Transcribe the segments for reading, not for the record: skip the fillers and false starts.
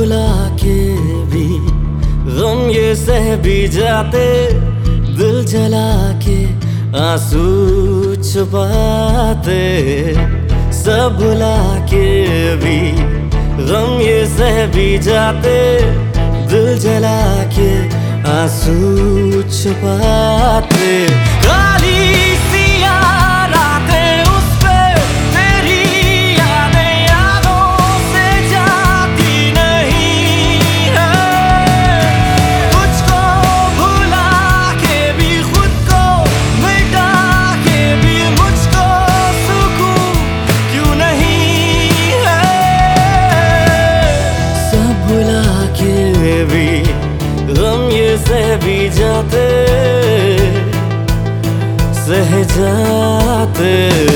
भुला के भी गम ये सह भी जाते, दिल जला के आंसू छुपाते। सब भुला के भी गम ये सह भी जाते, दिल जला के आंसू छुपाते। काली सिया रातें उस पे तेरी यादें यादों से जाती नहीं है। तुझको भुला के भी खुद को मिटा के भी मुझको सुकून क्यों नहीं है। सब भुला के भी गम ये सह भी जाते, सह जाते।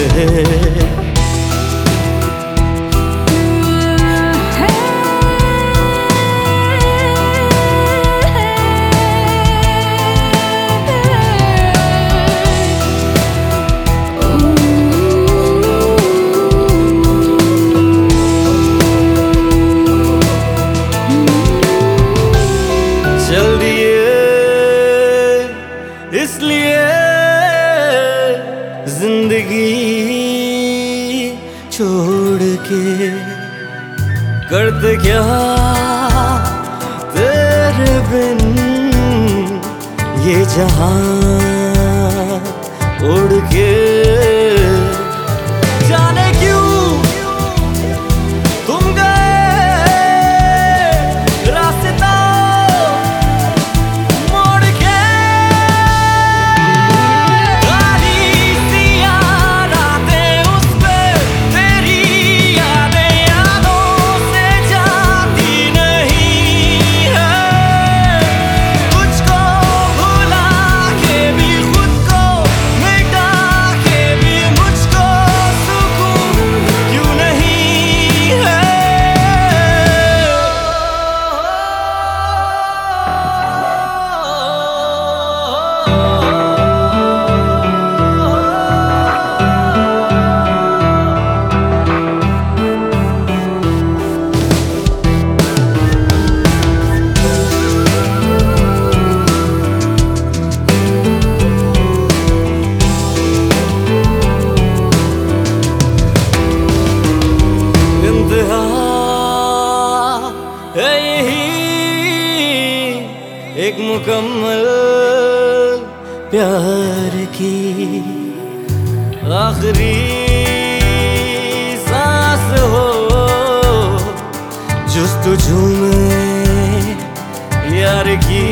चल दिए इसलिए जिंदगी छोड़ के, करते क्या तेरे बिन ये जहां उड़ के। जाने क्यों तुम गए रास्ता है यही एक मुकम्मल प्यार की आखिरी सांस हो, जुस्तजू में यार की।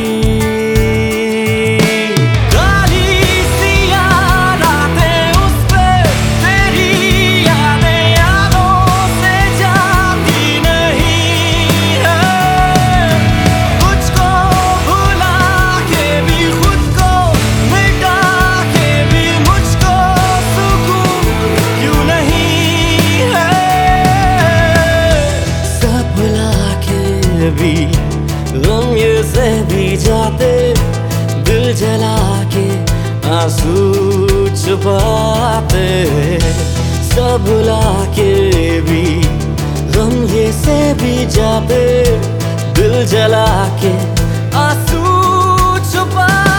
भी गम ये सह भी जाते, दिल जला के आंसू छुपाते। सब भुला के भी गम ये सह भी जाते, दिल जला के आंसू छुपाते।